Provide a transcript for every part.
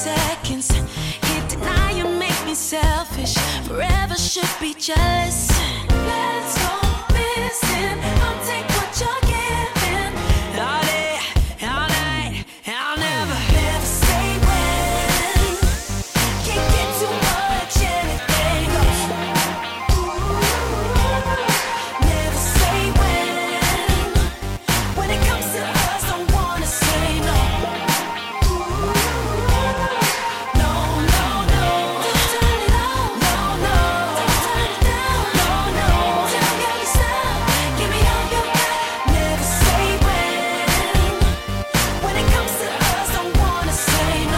seconds. Hit deny you make me selfish. Forever should be jealous. Let's go missing. I'll take what you're giving. All day, all night, I'll never say when. Can't get too much anything. Never say when. When it comes to us, don't wanna say no. No, no, no. Don't turn it on. No, no. Don't turn it down. No, no. Tell me how you sound. Give me all you got. Never say when. When it comes to us, don't wanna say no.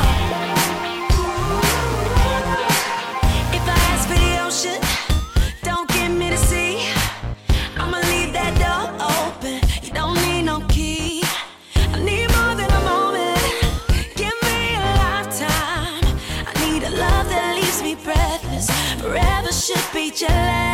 If I ask for the ocean, don't give me the sea. I'ma leave that door open. You don't need no key. I need more than a moment. Give me a lifetime. I need a love that leaves me breathless. Forever should be jealous.